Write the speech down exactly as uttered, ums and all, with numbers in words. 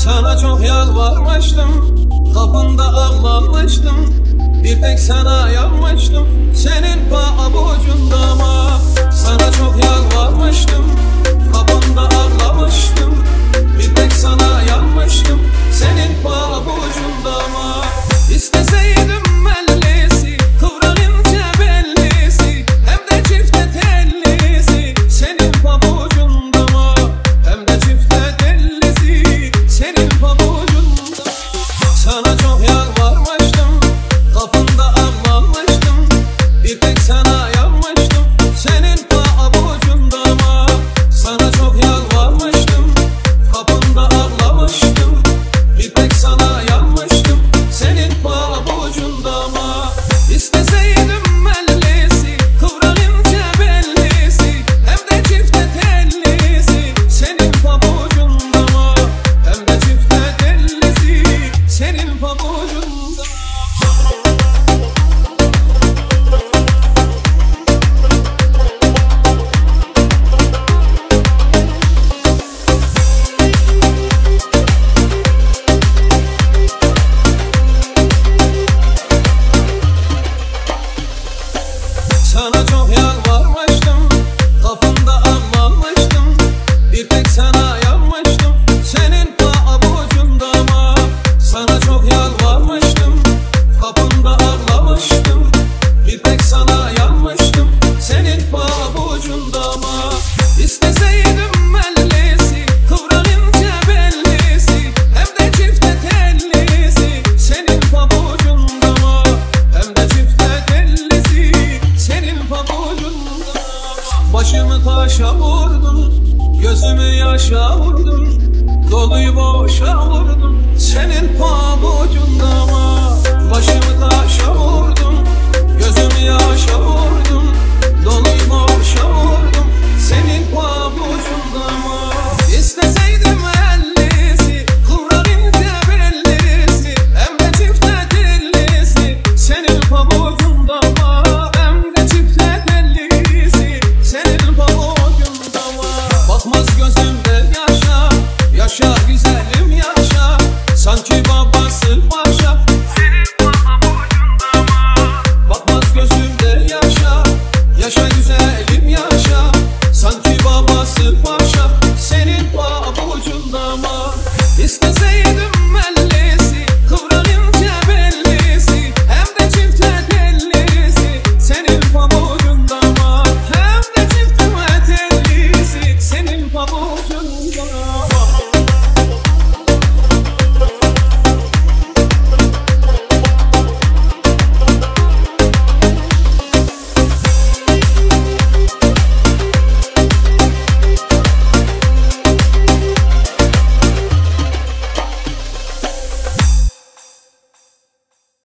Sana çok yalvarmıştım, kapında ağlamıştım. Bir tek sana yanmıştım, senin pabucunda ama. Sana çok yalvarmıştım, kapında ağlamıştım. Bir tek sana yanmıştım, senin pabucunda ama. İsteseydim mellisi, kıvralınca bellisi, hem de çifte tellisi, senin pabucunda ama. Hem de çifte tellisi, senin pabucunda. Sana çok yalvarmıştım, kapında ağlamıştım. Bir tek sana yanmıştım, senin pabucunda ama. Sana çok yalvarmıştım, kapında ağlamıştım. Bir tek sana yanmıştım, senin pabucunda ama. İsteseydim mellisi, kıvralınca bellisi, hem de çifte tellisi, senin pabucunda ama. Hem de çifte tellisi, senin pabucunda. Sana çok yalvarmıştım, kapında ağlamıştım. Bir tek sana yanmıştım, senin pabucunda ama. Sana çok yalvarmıştım, kapında ağlamıştım. Bir tek sana yanmıştım, senin pabucunda ama. İsteseydim mellisi, kıvralınca bellisi, hem de çifte tellisi, senin pabucunda ama. Hem de çifte tellisi, senin pabucunda. Başımı taşa vurdun, gözümü yaşa vurdun. Doluyu boşa vurdun, senin pabucunda ama. Başımı taşa vurdun, gözümü yaşa vurdun. Doluyu boşa vurdun, senin pabucunda ama. İsteseydim ellisi, kıvralınca bellisi, hem de çifte tellisi, senin pabucunda ama. Hem de çifte tellisi, senin pabucunda ama. Bakmaz gözümde yaşa, yaşa güzelim yaşa. Sanki babası paşa, senin pabucunda ama. Bakmaz gözümde yaşa, yaşa güzelim yaşa. Sanki babası paşa, senin pabucunda ama. İsteseydim mellisi, kıvralınca bellisi, hem de çifte tellisi, senin pabucunda ama. Hem de çifte tellisi, senin pabucunda.